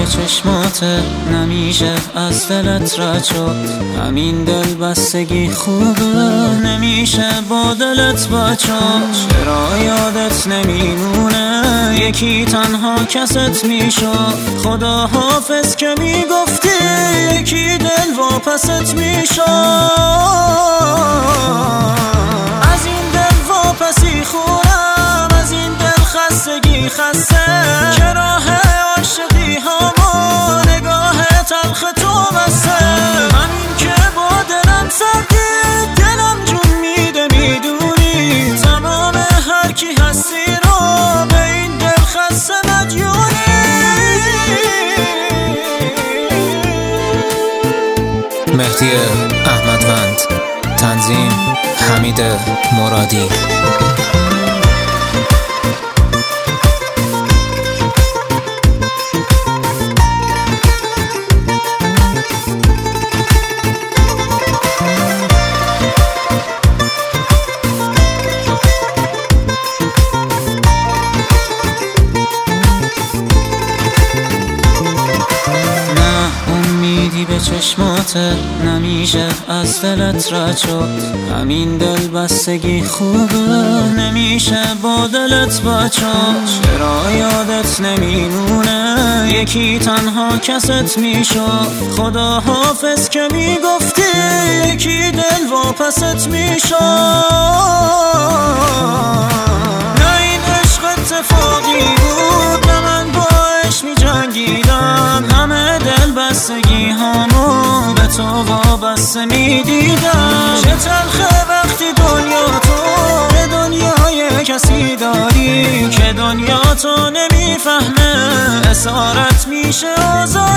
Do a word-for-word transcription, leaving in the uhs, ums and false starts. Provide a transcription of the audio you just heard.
به چشمات نمیشه از دلت رد شد. همین دل بستگی خوبه نمیشه با دلت بچاد. چرا یادت نمیمونه یکی تنها کست میشد. خدا حافظ که میگفتی یکی دل واپست میشد. از این دل واپسی خورم، از این دل خستگی خسته که راه عاشقی همو نگاه تلخ تو بسته. همین که با دلم سردی دلم جون میده میدونی. تمام هر کی هستی رو به این دل خسته مدیونی. مهدی احمدوند، تنظیم حمید مرادی. به چشمات نمیشه از دلت رد شد. همین دل بستگی خوبه نمیشه با دلت بچاد. چرا یادت نمیمونه یکی تنها کست میشد. خدا حافظ که میگفتی یکی دل واپست میشد. نه این عشق اتفاقی بود، نه من باش میجنگیدم. همه دل بستگی همو به تو وابسته میدیدم. چه تلخه وقتی دنیا تو به دنیای کسی داری که دنیا تو نمیفهمه. اسارت میشه آزاد